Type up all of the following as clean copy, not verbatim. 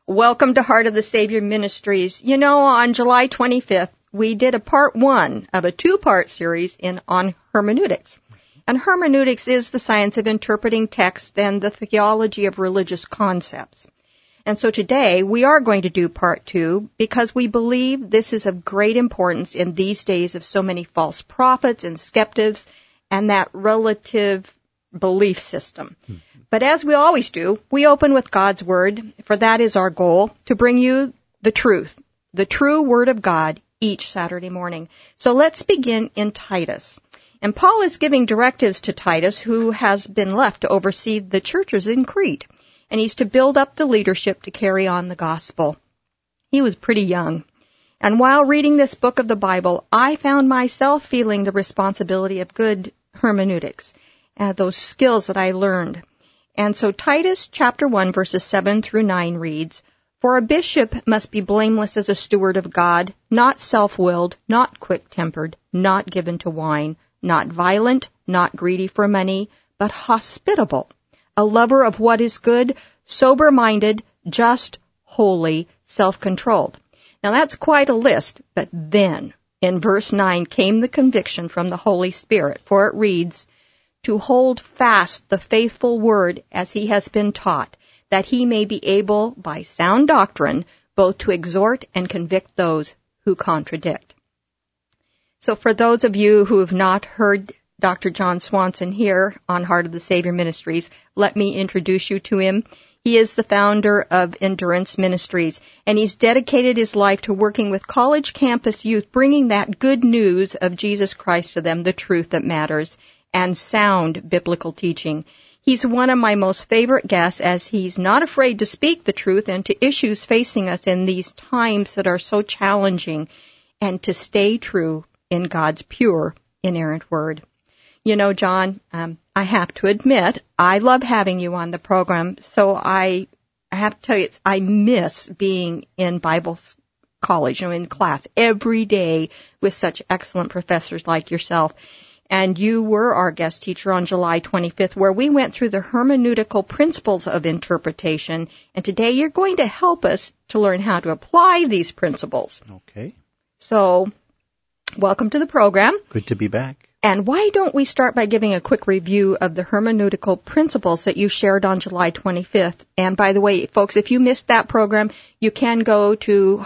Welcome to Heart of the Savior Ministries. You know, on July 25th, we did a part 1 of a 2-part series on hermeneutics. And hermeneutics is the science of interpreting text and the theology of religious concepts. And so today we are going to do part 2 because we believe this is of great importance in these days of so many false prophets and skeptics and that relative belief system. But as we always do, we open with God's Word, for that is our goal, to bring you the truth, the true Word of God, each Saturday morning. So let's begin in Titus. And Paul is giving directives to Titus, who has been left to oversee the churches in Crete. And he's to build up the leadership to carry on the gospel. He was pretty young. And while reading this book of the Bible, I found myself feeling the responsibility of good hermeneutics, those skills that I learned. And so Titus chapter 1 verses 7 through 9 reads, "For a bishop must be blameless as a steward of God, not self-willed, not quick-tempered, not given to wine, not violent, not greedy for money, but hospitable, a lover of what is good, sober-minded, just, holy, self-controlled." Now that's quite a list, but then in verse 9 came the conviction from the Holy Spirit, for it reads, "To hold fast the faithful word as he has been taught, that he may be able, by sound doctrine, both to exhort and convict those who contradict." So for those of you who have not heard Dr. John Swanson here on Heart of the Savior Ministries, let me introduce you to him. He is the founder of Endurance Ministries, and he's dedicated his life to working with college campus youth, bringing that good news of Jesus Christ to them, the truth that matters, and sound biblical teaching. He's one of my most favorite guests, as he's not afraid to speak the truth and to issues facing us in these times that are so challenging, and to stay true in God's pure, inerrant word. You know, John, I have to admit, I love having you on the program, so I have to tell you, I miss being in Bible college, in class every day with such excellent professors like yourself. And you were our guest teacher on July 25th, where we went through the hermeneutical principles of interpretation. And today you're going to help us to learn how to apply these principles. Okay. So, welcome to the program. Good to be back. And why don't we start by giving a quick review of the hermeneutical principles that you shared on July 25th. And by the way, folks, if you missed that program, you can go to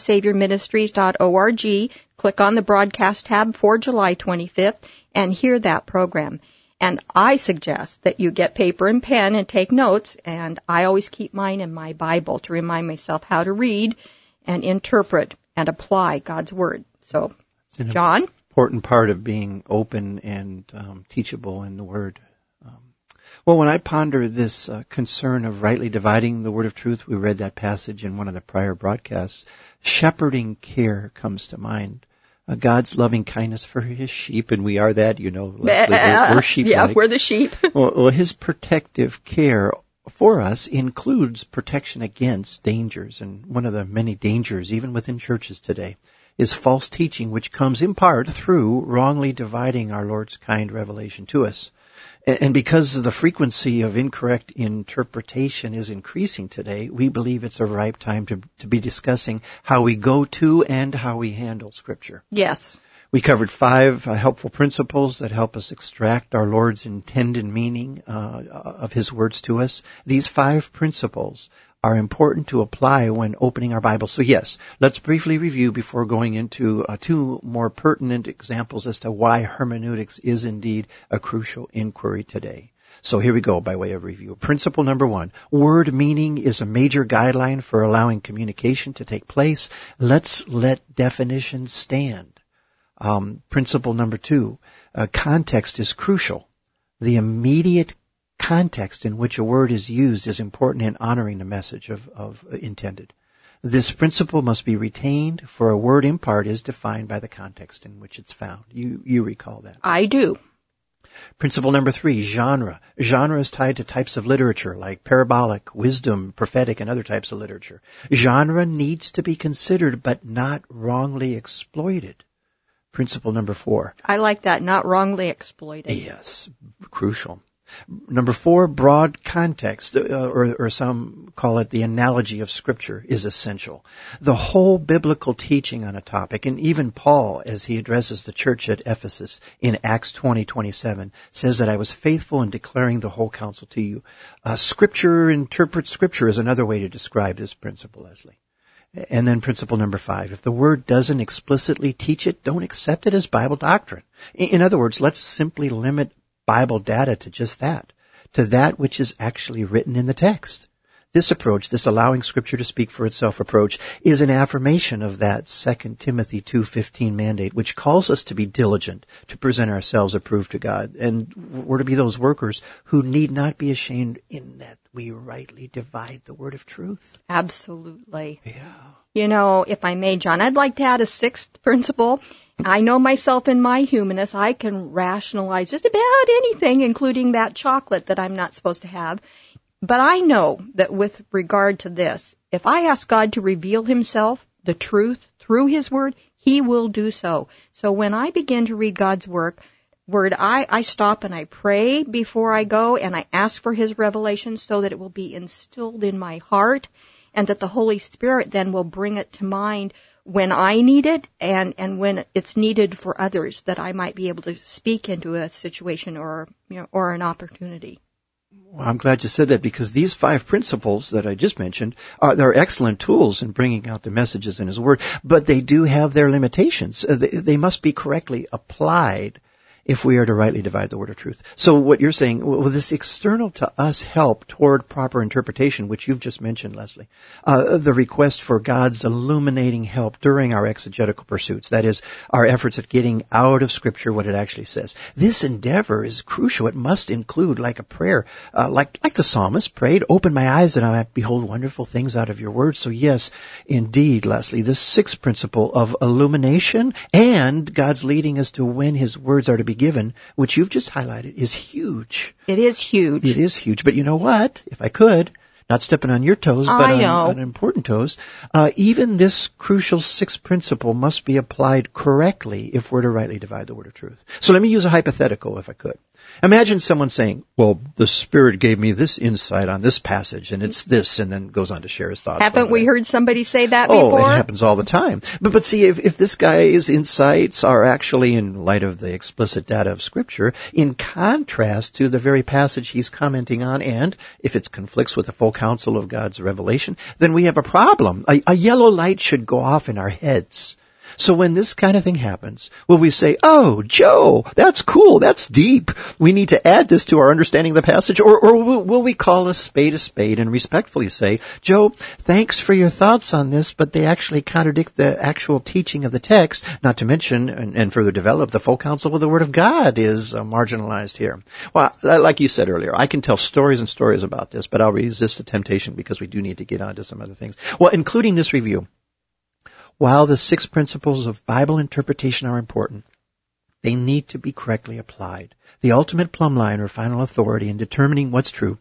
heartofthesaviorministries.org, click on the broadcast tab for July 25th, and hear that program. And I suggest that you get paper and pen and take notes, and I always keep mine in my Bible to remind myself how to read and interpret and apply God's Word. So, John? Important part of being open and teachable in the Word. Well, when I ponder this concern of rightly dividing the Word of truth, we read that passage in one of the prior broadcasts, shepherding care comes to mind. God's loving kindness for his sheep, and we are that, Leslie, we're sheep. Yeah, we're the sheep. well, his protective care for us includes protection against dangers, and one of the many dangers, even within churches today, is false teaching, which comes in part through wrongly dividing our Lord's kind revelation to us. And because the frequency of incorrect interpretation is increasing today, we believe it's a ripe time to be discussing how we go to and how we handle Scripture. Yes. We covered 5 helpful principles that help us extract our Lord's intended meaning of His words to us. These 5 principles are important to apply when opening our Bible. So yes, let's briefly review before going into 2 more pertinent examples as to why hermeneutics is indeed a crucial inquiry today. So here we go by way of review. Principle number 1, word meaning is a major guideline for allowing communication to take place. Let's let definitions stand. Principle number 2, context is crucial. The immediate context in which a word is used is important in honoring the message of intended. This principle must be retained, for a word in part is defined by the context in which it's found. You recall that? I do. Principle number 3, genre. Genre is tied to types of literature like parabolic, wisdom, prophetic, and other types of literature. Genre needs to be considered but not wrongly exploited. Principle number 4. I like that, not wrongly exploited. Yes, crucial. Number 4, broad context, or some call it the analogy of Scripture, is essential. The whole biblical teaching on a topic, and even Paul, as he addresses the church at Ephesus in Acts 20:27, says that I was faithful in declaring the whole counsel to you. Scripture interprets Scripture is another way to describe this principle, Leslie. And then principle number 5, if the Word doesn't explicitly teach it, don't accept it as Bible doctrine. In other words, let's simply limit Bible data to just that, to that which is actually written in the text. This approach, this allowing Scripture to speak for itself approach, is an affirmation of that 2 Timothy 2:15 mandate, which calls us to be diligent, to present ourselves approved to God. And we're to be those workers who need not be ashamed in that we rightly divide the word of truth. Absolutely. Yeah. You know, if I may, John, I'd like to add a 6th principle. I know myself in my humanness, I can rationalize just about anything, including that chocolate that I'm not supposed to have. But I know that with regard to this, if I ask God to reveal himself, the truth, through his word, he will do so. So when I begin to read God's word, I stop and I pray before I go, and I ask for his revelation so that it will be instilled in my heart, and that the Holy Spirit then will bring it to mind when I need it, and when it's needed for others, that I might be able to speak into a situation or an opportunity. Well, I'm glad you said that, because these 5 principles that I just mentioned they're excellent tools in bringing out the messages in his word, but they do have their limitations. They must be correctly applied if we are to rightly divide the word of truth. So what you're saying, will this external to us help toward proper interpretation, which you've just mentioned, Leslie, the request for God's illuminating help during our exegetical pursuits, that is, our efforts at getting out of Scripture what it actually says. This endeavor is crucial. It must include, like a prayer, like the psalmist prayed, open my eyes that I might behold wonderful things out of your word. So yes, indeed, Leslie, this 6th principle of illumination and God's leading us to when his words are to be given, which you've just highlighted, is huge. It is huge. It is huge. But you know what? If I could, not stepping on your toes, but on important toes, even this crucial 6th principle must be applied correctly if we're to rightly divide the word of truth. So let me use a hypothetical, if I could. Imagine someone saying, well, the Spirit gave me this insight on this passage, and it's this, and then goes on to share his thoughts. Haven't we heard somebody say that before? Oh, it happens all the time. But see, if this guy's insights are actually, in light of the explicit data of Scripture, in contrast to the very passage he's commenting on, and if it conflicts with the full counsel of God's revelation, then we have a problem. A yellow light should go off in our heads. So when this kind of thing happens, will we say, oh, Joe, that's cool, that's deep, we need to add this to our understanding of the passage? Or will we call a spade and respectfully say, Joe, thanks for your thoughts on this, but they actually contradict the actual teaching of the text, not to mention, and further develop, the full counsel of the Word of God is marginalized here. Well, like you said earlier, I can tell stories and stories about this, but I'll resist the temptation because we do need to get on to some other things. Well, including this review. While the 6 principles of Bible interpretation are important, they need to be correctly applied. The ultimate plumb line or final authority in determining what's true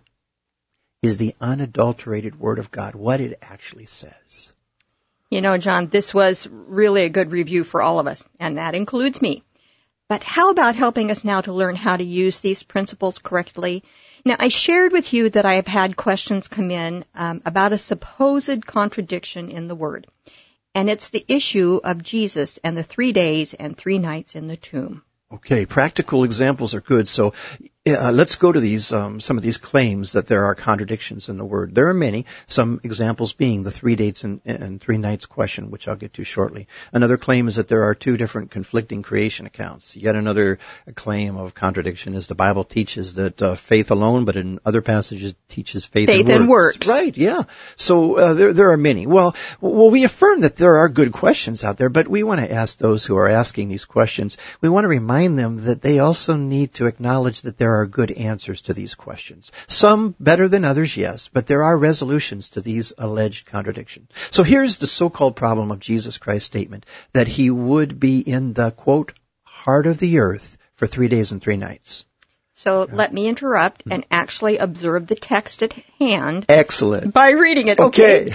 is the unadulterated Word of God, what it actually says. You know, John, this was really a good review for all of us, and that includes me. But how about helping us now to learn how to use these principles correctly? Now, I shared with you that I have had questions come in about a supposed contradiction in the Word. And it's the issue of Jesus and the 3 days and 3 nights in the tomb. Okay, practical examples are good. So let's go to these some of these claims that there are contradictions in the Word. There are many. Some examples being the 3 days and 3 nights question, which I'll get to shortly. Another claim is that there are 2 different conflicting creation accounts. Yet another claim of contradiction is the Bible teaches that faith alone, but in other passages teaches faith and works. Right, yeah. So there are many. Well, we affirm that there are good questions out there, but we want to ask those who are asking these questions, we want to remind them that they also need to acknowledge that there are good answers to these questions. Some better than others, yes, but there are resolutions to these alleged contradictions. So here's the so-called problem of Jesus Christ's statement that he would be in the, quote, heart of the earth for 3 days and 3 nights. So let me interrupt and actually observe the text at hand. Excellent. By reading it. Okay.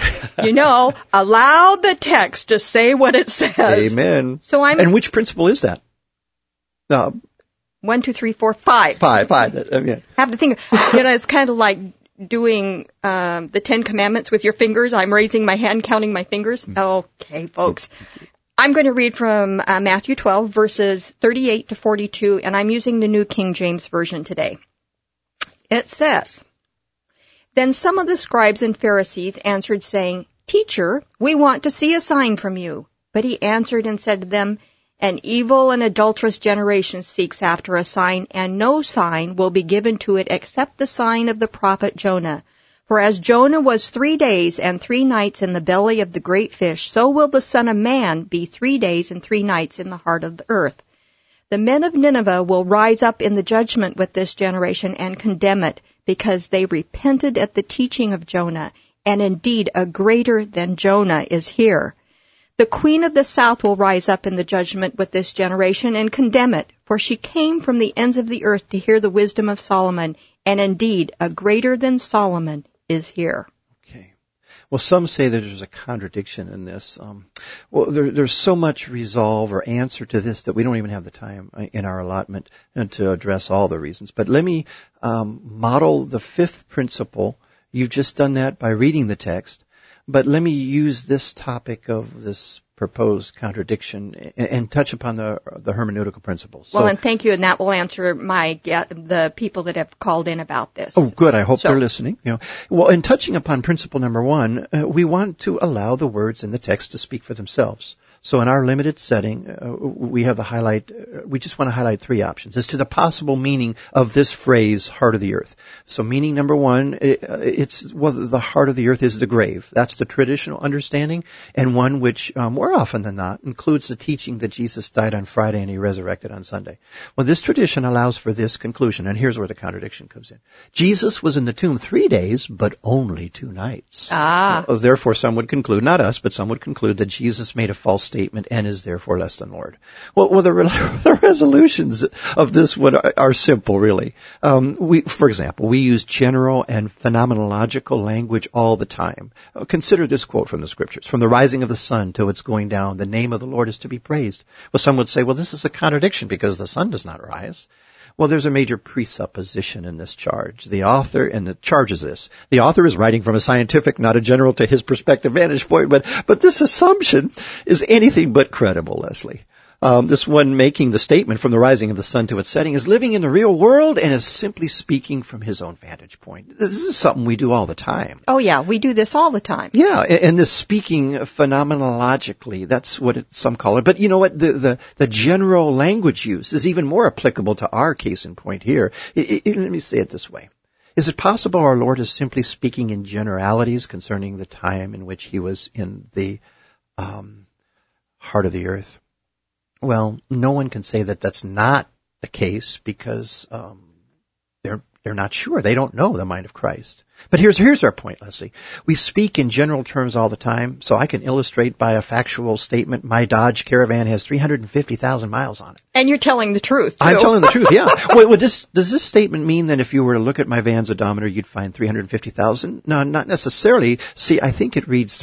Allow the text to say what it says. Amen. So And which principle is that? 1, 2, 3, 4, 5. Five. Yeah. Have to think. It's kind of like doing the 10 Commandments with your fingers. I'm raising my hand, counting my fingers. Okay, folks. I'm going to read from Matthew 12, verses 38 to 42, and I'm using the New King James Version today. It says, "Then some of the scribes and Pharisees answered, saying, 'Teacher, we want to see a sign from you.' But he answered and said to them, 'An evil and adulterous generation seeks after a sign, and no sign will be given to it except the sign of the prophet Jonah. For as Jonah was 3 days and 3 nights in the belly of the great fish, so will the Son of Man be 3 days and 3 nights in the heart of the earth. The men of Nineveh will rise up in the judgment with this generation and condemn it, because they repented at the teaching of Jonah, and indeed a greater than Jonah is here. The queen of the south will rise up in the judgment with this generation and condemn it, for she came from the ends of the earth to hear the wisdom of Solomon, and indeed a greater than Solomon is here.'" Okay. Well, some say that there's a contradiction in this. There's so much resolve or answer to this that we don't even have the time in our allotment to address all the reasons. But let me model the fifth principle. You've just done that by reading the text. But let me use this topic of this proposed contradiction and touch upon the hermeneutical principles. Well, and thank you, and that will answer the people that have called in about this. Oh, good. I hope they're listening. Well, in touching upon principle number 1, we want to allow the words in the text to speak for themselves. So in our limited setting, we have we just want to highlight 3 options as to the possible meaning of this phrase, heart of the earth. So meaning number 1, the heart of the earth is the grave. That's the traditional understanding, and one which, more often than not, includes the teaching that Jesus died on Friday and he resurrected on Sunday. Well, this tradition allows for this conclusion, and here's where the contradiction comes in. Jesus was in the tomb 3 days, but only 2 nights. Therefore, some would conclude, not us, but some would conclude that Jesus made a false statement and is therefore less than Lord. Well, the resolutions of this one are simple, really. For example, we use general and phenomenological language all the time. Consider this quote from the Scriptures. "From the rising of the sun till its going down, the name of the Lord is to be praised." Well, some would say, well, this is a contradiction because the sun does not rise. Well, there's a major presupposition in this charge. The author is writing from a scientific, not a general to his perspective vantage point, but this assumption is anything but credible, Leslie. This one making the statement from the rising of the sun to its setting is living in the real world and is simply speaking from his own vantage point. This is something we do all the time. Oh, yeah, we do this all the time. Yeah, and this speaking phenomenologically, that's what some call it. But you know what? The general language use is even more applicable to our case in point here. Let me say it this way. Is it possible our Lord is simply speaking in generalities concerning the time in which he was in the heart of the earth? Well, no one can say that that's not the case because they're not sure. They don't know the mind of Christ. But here's our point, Leslie. We speak in general terms all the time, so I can illustrate by a factual statement my Dodge Caravan has 350,000 miles on it. And you're telling the truth, too. I'm telling the truth, yeah. Does this statement mean that if you were to look at my van's odometer, you'd find 350,000? No, not necessarily. See, I think it reads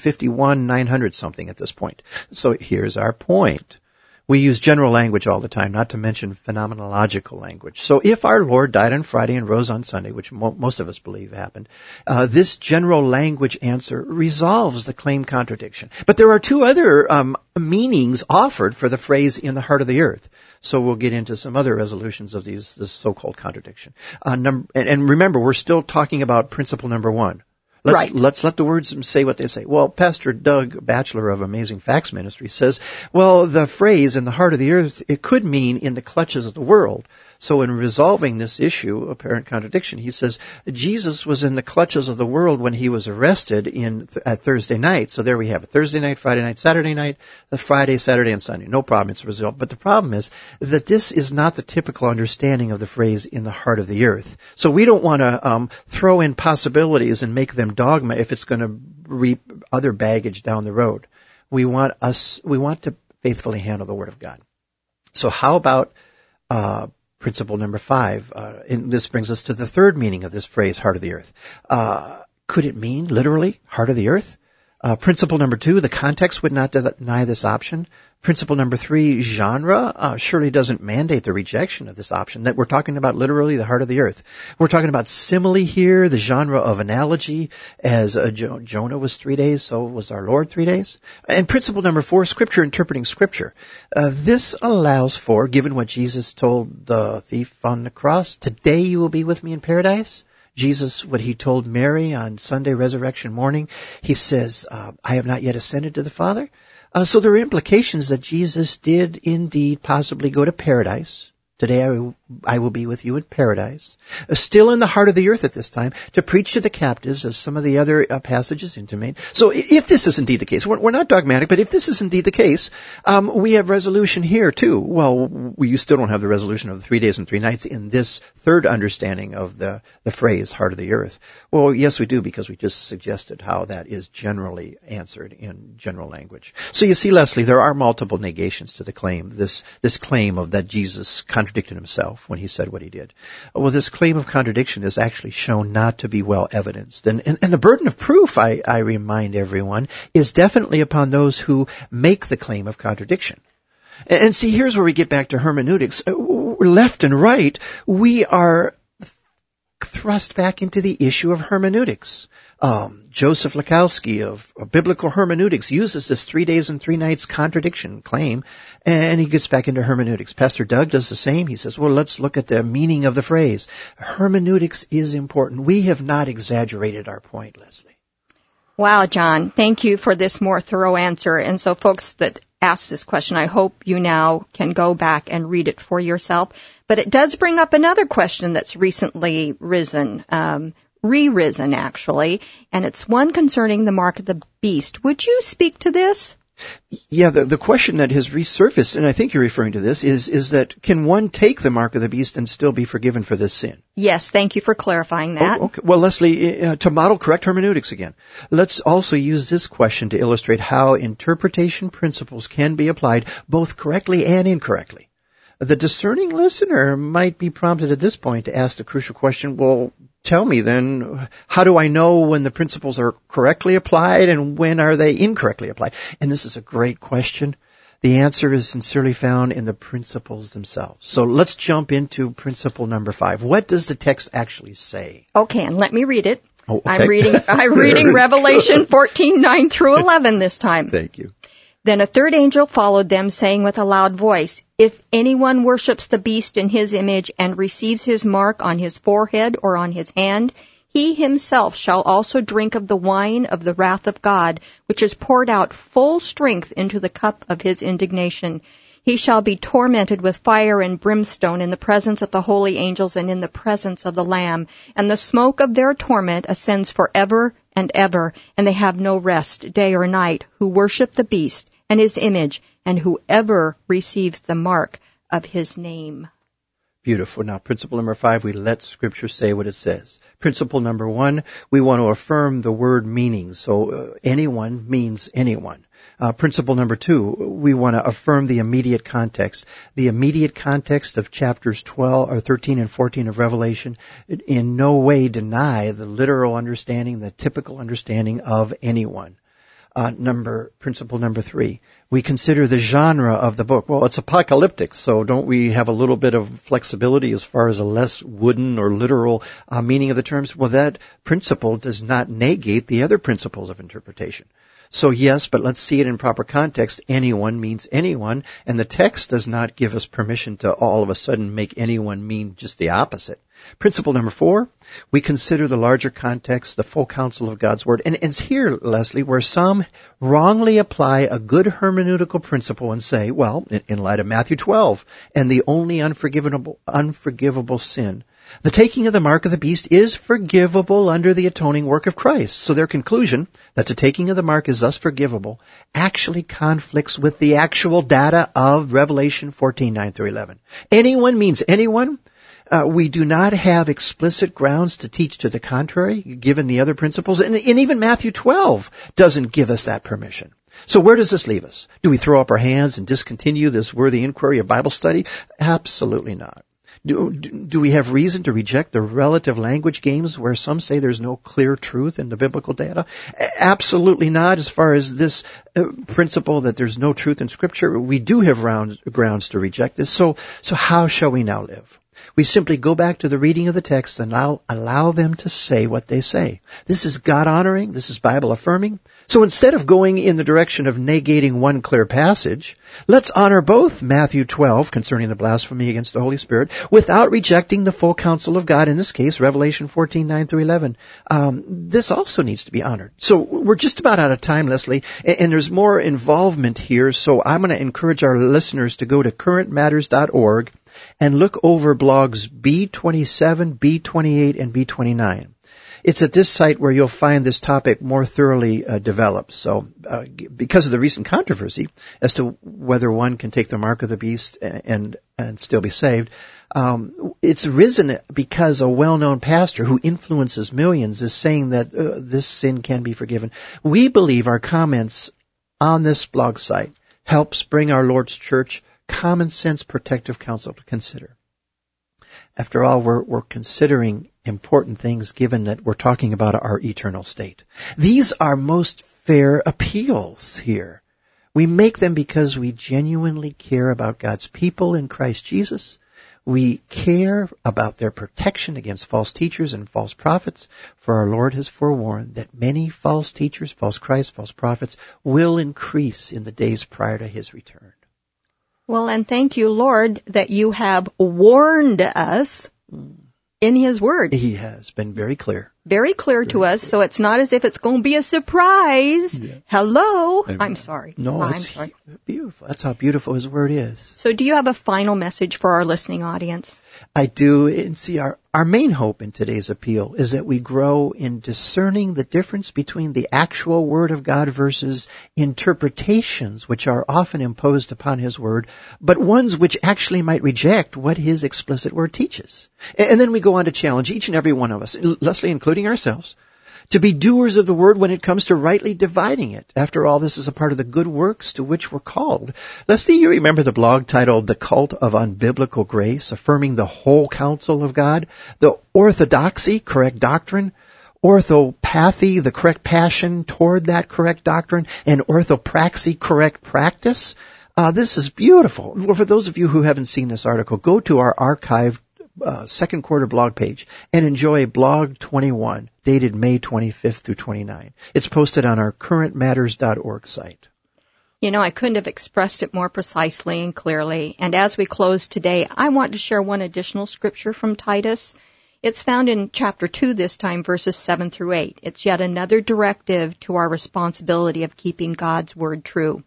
351,900 something at this point. So here's our point. We use general language all the time, not to mention phenomenological language. So if our Lord died on Friday and rose on Sunday, which most of us believe happened, this general language answer resolves the claim contradiction. But there are 2 other meanings offered for the phrase in the heart of the earth. So we'll get into some other resolutions of this so-called contradiction. And remember, we're still talking about principle number 1. Let's let the words say what they say. Well, Pastor Doug Batchelor of Amazing Facts Ministry says, well, the phrase in the heart of the earth, it could mean in the clutches of the world. So in resolving this issue, apparent contradiction, he says, Jesus was in the clutches of the world when he was arrested at Thursday night. So there we have it. Thursday night, Friday night, Saturday night, the Friday, Saturday, and Sunday. No problem. It's a result. But the problem is that this is not the typical understanding of the phrase in the heart of the earth. So we don't want to throw in possibilities and make them dogma if it's going to reap other baggage down the road. We want to faithfully handle the Word of God. So how about principle number 5, and this brings us to the third meaning of this phrase, heart of the earth. Could it mean literally heart of the earth? Principle number 2, the context would not deny this option. Principle number 3, genre surely doesn't mandate the rejection of this option. That we're talking about literally the heart of the earth. We're talking about simile here, the genre of analogy. As Jonah was 3 days, so was our Lord 3 days. And principle number 4, Scripture interpreting Scripture. This allows for, given what Jesus told the thief on the cross, today you will be with me in paradise. Jesus, what he told Mary on Sunday resurrection morning, he says, I have not yet ascended to the Father. So there are implications that Jesus did indeed possibly go to paradise. Today I will be with you in paradise. Still in the heart of the earth at this time, to preach to the captives, as some of the other passages intimate. So if this is indeed the case, we're not dogmatic, but if this is indeed the case, we have resolution here too. Well, you still don't have the resolution of the 3 days and 3 nights in this third understanding of the phrase heart of the earth. Well, yes we do, because we just suggested how that is generally answered in general language. So you see, Leslie, there are multiple negations to the claim, this claim of that Jesus contradicted himself when he said what he did. Well, this claim of contradiction is actually shown not to be well evidenced. And the burden of proof, I remind everyone, is definitely upon those who make the claim of contradiction. And see, here's where we get back to hermeneutics. Left and right, we are thrust back into the issue of hermeneutics. Joseph Lakowski of Biblical Hermeneutics uses this 3 days and 3 nights contradiction claim, and he gets back into hermeneutics. Pastor Doug does the same. He says, well, let's look at the meaning of the phrase. Hermeneutics is important. We have not exaggerated our point, Leslie. Wow, John, thank you for this more thorough answer. And so folks that asked this question, I hope you now can go back and read it for yourself. But it does bring up another question that's recently re-risen actually, and it's one concerning the mark of the beast. Would you speak to this? Yeah, the question that has resurfaced, and I think you're referring to this, is that can one take the mark of the beast and still be forgiven for this sin? Yes, thank you for clarifying that. Okay. Well, Leslie, to model correct hermeneutics again, let's also use this question to illustrate how interpretation principles can be applied both correctly and incorrectly. The discerning listener might be prompted at this point to ask the crucial question, well, tell me then, how do I know when the principles are correctly applied and when are they incorrectly applied? And this is a great question. The answer is sincerely found in the principles themselves. So let's jump into principle number 5. What does the text actually say? Okay, and let me read it. Oh, okay. I'm reading Revelation 14:9 through 11 this time. Thank you. Then a third angel followed them, saying with a loud voice, if anyone worships the beast in his image and receives his mark on his forehead or on his hand, he himself shall also drink of the wine of the wrath of God, which is poured out full strength into the cup of his indignation. He shall be tormented with fire and brimstone in the presence of the holy angels and in the presence of the Lamb. And the smoke of their torment ascends forever and ever, and they have no rest day or night, who worship the beast and his image, and whoever receives the mark of his name. Beautiful. Now, principle number 5, we let Scripture say what it says. Principle number 1, we want to affirm the word meaning. So anyone means anyone. Principle number 2, we want to affirm the immediate context. The immediate context of chapters 13 and 14 of Revelation in no way deny the literal understanding, the typical understanding of anyone. Principle number 3, we consider the genre of the book. Well, it's apocalyptic, so don't we have a little bit of flexibility as far as a less wooden or literal meaning of the terms? Well, that principle does not negate the other principles of interpretation. So yes, but let's see it in proper context. Anyone means anyone, and the text does not give us permission to all of a sudden make anyone mean just the opposite. Principle number 4, we consider the larger context, the full counsel of God's Word. And it's here, Leslie, where some wrongly apply a good hermeneutical principle and say, well, in light of Matthew 12, and the only unforgivable sin, the taking of the mark of the beast is forgivable under the atoning work of Christ. So their conclusion that the taking of the mark is thus forgivable actually conflicts with the actual data of Revelation 14:9 through 11. Anyone means anyone. We do not have explicit grounds to teach to the contrary, given the other principles. And even Matthew 12 doesn't give us that permission. So where does this leave us? Do we throw up our hands and discontinue this worthy inquiry of Bible study? Absolutely not. Do we have reason to reject the relative language games where some say there's no clear truth in the biblical data? Absolutely not. As far as this principle that there's no truth in Scripture, we do have grounds to reject this. So how shall we now live? We simply go back to the reading of the text and allow them to say what they say. This is God-honoring. This is Bible-affirming. So instead of going in the direction of negating one clear passage, let's honor both Matthew 12, concerning the blasphemy against the Holy Spirit, without rejecting the full counsel of God, in this case, Revelation 14, 9 through 11. This also needs to be honored. So we're just about out of time, Leslie, and there's more involvement here, so I'm going to encourage our listeners to go to currentmatters.org and look over blogs B27, B28, and B29. It's at this site where you'll find this topic more thoroughly developed. So because of the recent controversy as to whether one can take the mark of the beast and still be saved, it's risen because a well-known pastor who influences millions is saying that this sin can be forgiven. We believe our comments on this blog site helps bring our Lord's church common sense protective counsel to consider. After all, we're considering important things given that we're talking about our eternal state. These are most fair appeals here. We make them because we genuinely care about God's people in Christ Jesus. We care about their protection against false teachers and false prophets, for our Lord has forewarned that many false teachers, false Christs, false prophets will increase in the days prior to His return. Well, and thank you, Lord, that you have warned us in His Word. He has been very clear. Very clear to us, so it's not as if it's going to be a surprise. Yeah. Hello. I'm sorry. No, I'm it's sorry. Beautiful. That's how beautiful His Word is. So do you have a final message for our listening audience? I do. And see, our main hope in today's appeal is that we grow in discerning the difference between the actual Word of God versus interpretations which are often imposed upon His Word, but ones which actually might reject what His explicit Word teaches. And then we go on to challenge each and every one of us, Leslie including ourselves, to be doers of the Word when it comes to rightly dividing it. After all, this is a part of the good works to which we're called. Leslie, you remember the blog titled The Cult of Unbiblical Grace, affirming the whole counsel of God, the orthodoxy, correct doctrine, orthopathy, the correct passion toward that correct doctrine, and orthopraxy, correct practice? This is beautiful. Well, for those of you who haven't seen this article, go to our archived second quarter blog page and enjoy blog 21, dated May 25th through 29. It's posted on our currentmatters.org site. You know, I couldn't have expressed it more precisely and clearly. And as we close today, I want to share one additional scripture from Titus. It's found in chapter 2 this time, verses 7 through 8. It's yet another directive to our responsibility of keeping God's word true.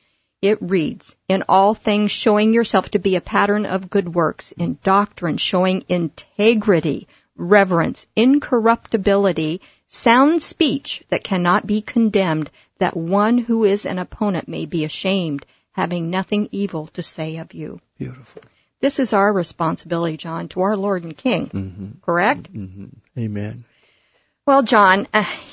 It reads, "In all things showing yourself to be a pattern of good works, in doctrine showing integrity, reverence, incorruptibility, sound speech that cannot be condemned, that one who is an opponent may be ashamed, having nothing evil to say of you." Beautiful. This is our responsibility, John, to our Lord and King, correct? Mm-hmm. Amen. Well, John,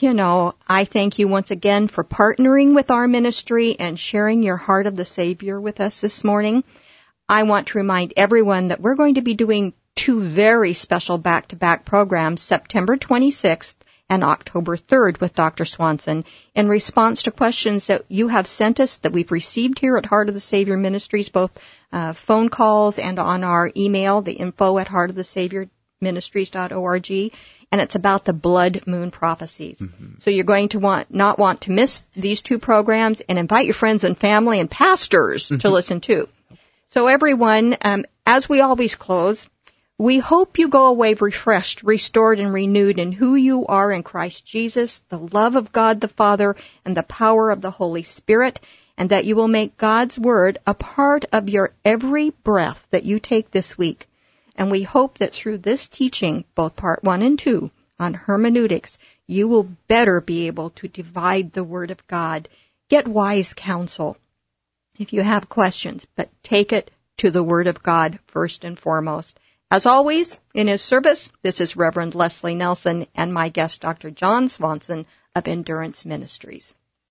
I thank you once again for partnering with our ministry and sharing your heart of the Savior with us this morning. I want to remind everyone that we're going to be doing two very special back-to-back programs, September 26th and October 3rd with Dr. Swanson, in response to questions that you have sent us that we've received here at Heart of the Savior Ministries, both phone calls and on our email, the info@heartofthesaviorministries.org. And it's about the blood moon prophecies. Mm-hmm. So you're going to not want to miss these two programs, and invite your friends and family and pastors to listen too. So everyone, as we always close, we hope you go away refreshed, restored, and renewed in who you are in Christ Jesus, the love of God the Father, and the power of the Holy Spirit, and that you will make God's Word a part of your every breath that you take this week. And we hope that through this teaching, both part 1 and 2, on hermeneutics, you will better be able to divide the Word of God. Get wise counsel if you have questions, but take it to the Word of God first and foremost. As always, in His service, this is Reverend Leslie Nelson and my guest, Dr. John Swanson of Endurance Ministries.